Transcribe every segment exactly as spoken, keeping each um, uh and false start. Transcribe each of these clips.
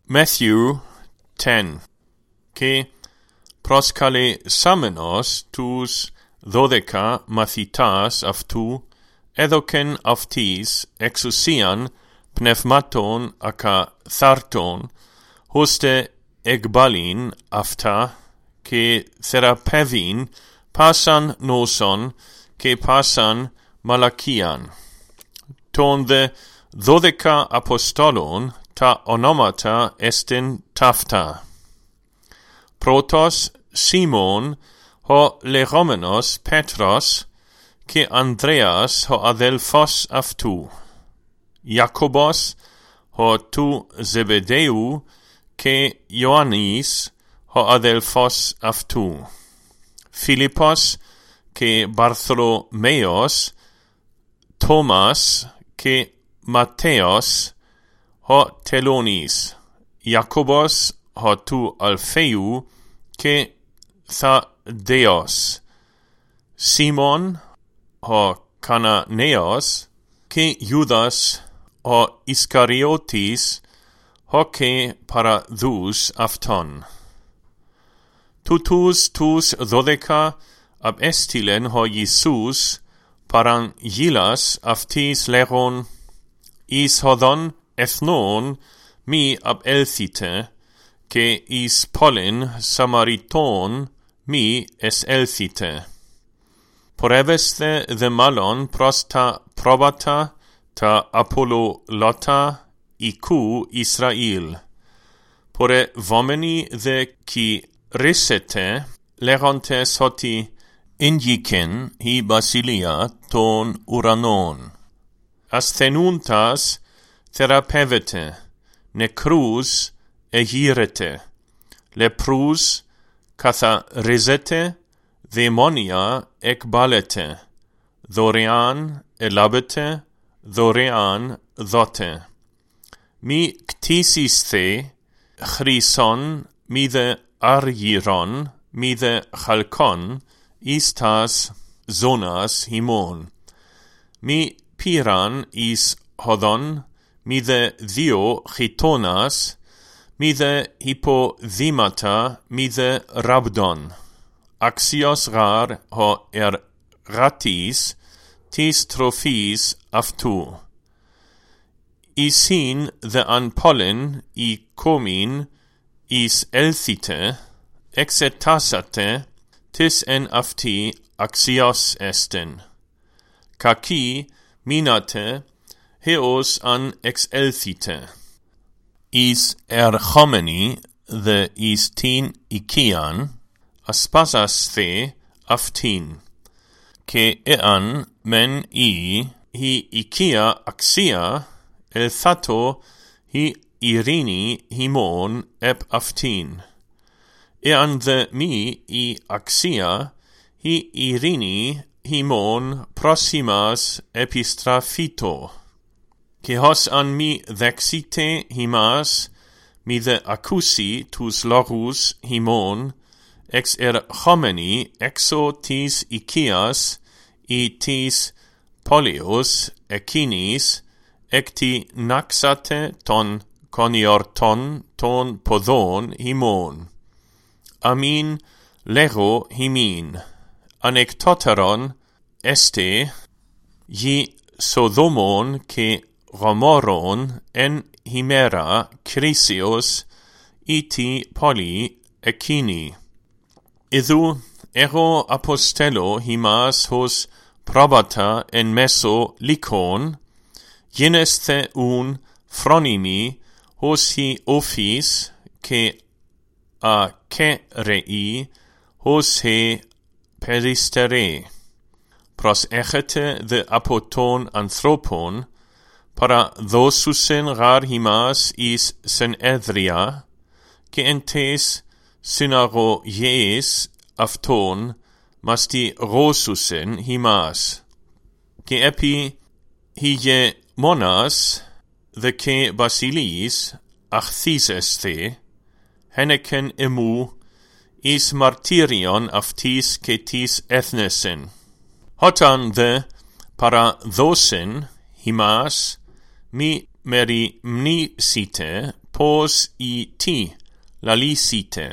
Matthew ten, que προσκαλεσάμενος τους δώδεκα μαθητάς αυτού έδωκεν αυτοίς εξουσίαν πνευμάτων ακαθάρτων, ώστε εκβάλλειν αυτά και θεραπεύειν πάσαν νόσον και πάσαν μαλακίαν. Των δε δώδεκα αποστόλων τα ονόματα εστιν ταύτα. Πρώτος Σίμων, ο λεγόμενος Πέτρος, και Ανδρέας, ο αδελφός αυτού, Ιακώβος, ο του Ζεβεδαίου, και Ιωάννης, ο αδελφός αυτού, Φίλιππος και Βαρθολομαίος, Τόμας και Ματθαίος, ο τελώνης, Ιακώβος, ο του Αλφαίου, και Θαδδαίος, Σίμων, ο Καναναίος, και Ιούδας, ο Ισκαριώτης, ο και παραδούς αυτόν. Τούτους τους δώδεκα απέστειλεν ο Ιησούς παραγγείλας αυτοίς λέγον, εις οδόν εθνών μη απέλθητε, και εις πόλιν Σαμαριτών μη εσέλθητε. Πορεύεστε δε μάλλον προς τα πρόβατα, τα απολολότα οικού Ισραήλ. Πορευόμενοι δε κηρύσσετε, λέγοντες ότι ήγγικεν η βασιλεία των ουρανών. Ασθενούντας θεραπεύετε, νεκρούς εγείρετε, λεπρούς καθαρίζετε, δαιμόνια εκβάλλετε, δωρεάν ελάβετε, δωρεάν δώτε. Μη κτίσισθε χρυσόν, μη δε αργυρόν, μη δε χαλκόν, εις τας ζώνας ημών. Μη πήραν εις οδόν, μη δε δύο χιτώνας, μη δε υποδήματα, μη δε ράβδον. Αξιός γάρ ο εργάτης της τροφής αυτού. Εισήν δε αν πόλεν η κόμιν εις έλθητε, εξετάσατε, τις εν αυτή αξιός εστιν. Κακή μείνατε, heos αν εξέλθητε. Εις ερχόμενοι δε εις την οικίαν, ασπάζασθε αυτήν, και εάν μεν ή η οικία αξία, ελθάτω η ειρήνη ημών επ αυτήν. Εάν δε μη η αξία, η ειρήνη ημών πρόσημας επιστραφήτω. Και ως αν μη δεξίτε ημάς, μη δε ακούσει τους λόγους ημών, εξ ερχόμενοι έξω της οικίας ή της πόλεως εκείνης, εκτινάξατε των κονιορτών των ποδών ημών. Αμήν λέγω ημίν, ανεκτότερον εστε γη Σοδόμων και Γομόρων εν ημέρα κρίσεως ή τη πόλη εκείνη. Ιδού εγώ αποστέλω ημάς ως πρόβατα εν μέσω λύκων, γίνεσθε ουν φρόνιμοι ως η όφης και ακέραιοι ως η περιστερέ. Προσέχετε δε από των ανθρώπων, παραδώσουσεν γάρ ημάς εις συνέδρια, και εν τες συναγωγές αυτών μαστηρώσουσεν ημάς. Και επί ηγεμόνας δε και βασιλείς αχθίζεσθε, χένεκεν εμού εις μαρτύριον αυτής και της έθνεσεν. Όταν δε παραδώσεν ημάς, μη μεριμνήσετε pos i ti lalisite.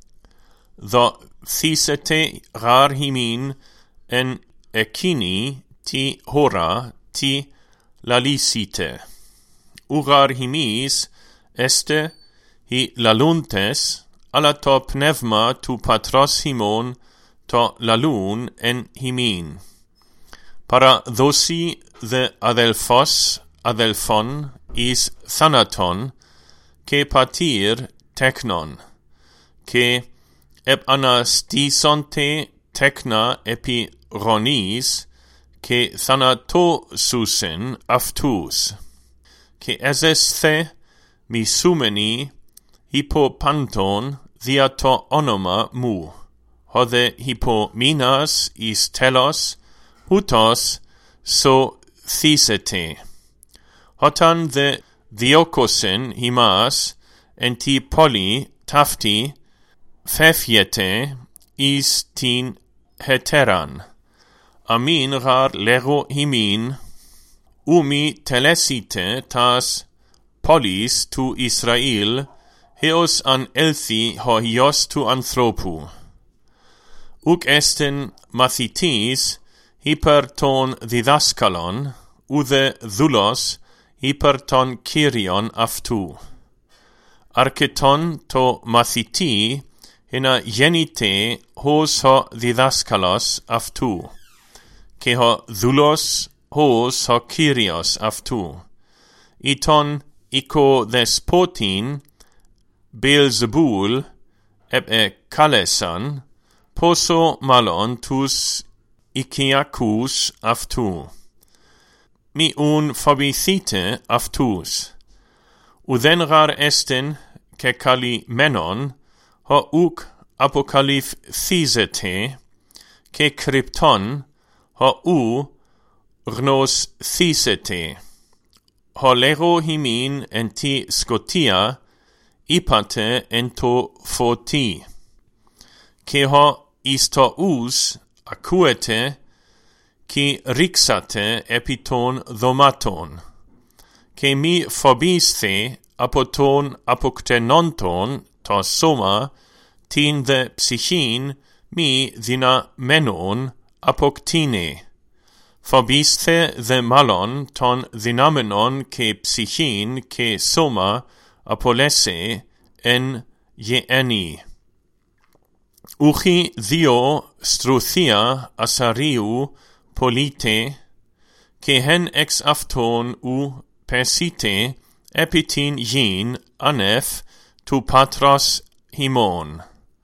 Tho thysete rar himin en ekini ti hora ti lalisite. Urar himis este hi laluntes ala to pneuma tu patros himon to lalun en himin. Para dosi the adelphos adelphon is thanaton ke patir teknon ke ep anastisonte tekna epi ronis ke thanatosusen aftus ke ezesthe misumeni hippopanton diato onoma mu hode hippominas is telos hutos so thysete hotan the diokosen himas enti poli tafti fefyete is tin heteran amin rar lero himin umi telesite tas polis tu Israel heos an elthi ho hios tu anthropu uk esten mathitis hyper ton didaskalon ude dhulos hyper ton kyrion aftu arketon to mathiti hina genite hos ho didaskalos aftu ke ho dhulos hos ho kyrios aftu iton iko despotin Beelzebul eb e kalesan poso malon tus ikiakus aftu mi un phobithite aftus uden rar esten ke kali menon ho uk apokalif thysete ke krypton ho u gnos thysete ho lero himin enti scotia ipate ento foti ke ho isto us acuete ki rixate epiton domaton ke mi phobisthe apoton apoktenonton to soma tin the psychin mi dina menon apoktine phobisthe the malon ton dinamenon ke psychin ke soma apolese en yeeni uchi dio struthia asariu polite ke hen ex afton u persite epitin yin anef tu patros himon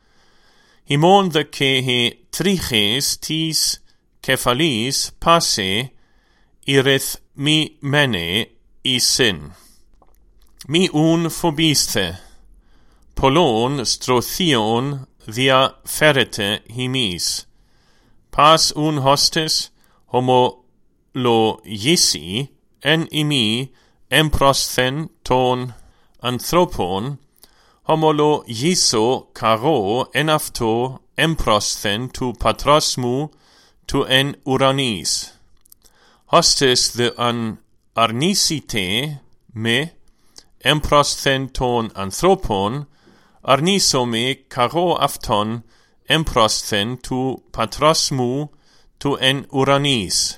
himon the ke he triches tis kephalis passe ireth mi mene isin mi un phobisthe polon strothion via ferete himis pas un hostes homo lo yisi en imi emprosthen ton anthropon homo lo yiso karo enafto emprosthen tu patrosmu tu en uranis hostes the an arnisite me emprosthen ton anthropon arnisome karo afton emprosthen tu patrosmu tu en uranis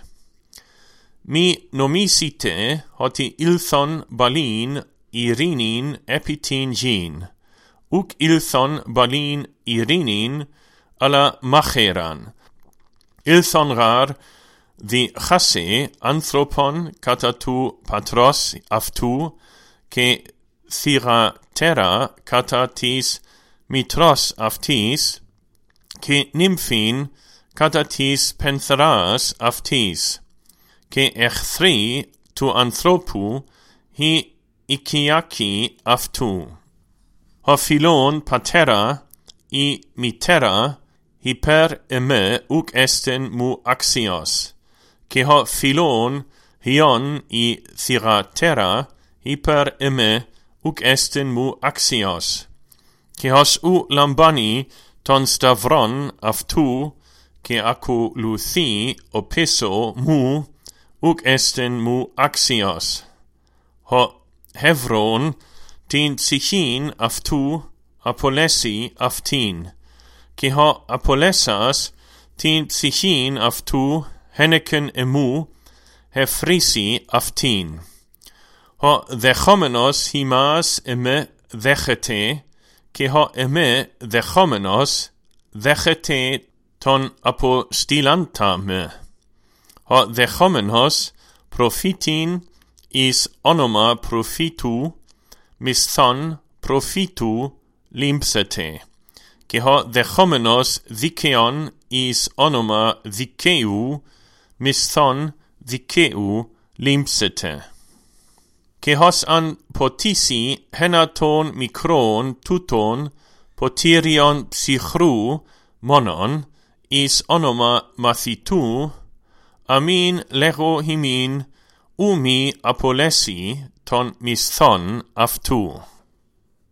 mi nomisite hoti ilthon balin irinin epitin gin uk ilthon balin irinin ala macheran ilthon rar di chase anthropon katatu patros aftu ke thira terra katatis mitros aftis ke nymphin katatis pentheras aftis ke echthri tu anthropu hi ikiaki aftu ho philon patera i mitera hyper eme uk esten mu axios ke ho philon hion i thiratera hyper eme uk esten mu axios ke hos u lambani ton stavron aftu ke aku luthi opiso mu uk esten mu axios ho hevron tin psychin αυτού απολέσει αυτήν, και ο απολέσας την ψυχήν αυτού χένεκεν εμού εφρίσει αυτήν. Ο δεχόμενος ημάς εμέ δέχεται, και ο εμέ δεχόμενος δέχεται τον αποστήλαντα με. Ο δεχόμενος προφήτην εις όνομα προφήτου μισθόν προφήτου λήψεται, και ο δεχόμενος δικαίων εις όνομα δικαίου μισθόν δικαίου λήψεται. Και ως αν ποτίσει ένα των μικρών τούτων ποτήριον ψυχρού μόνον εις όνομα μαθητού, αμήν λέγω ημίν ου μη απολέσει των μισθών αυτού.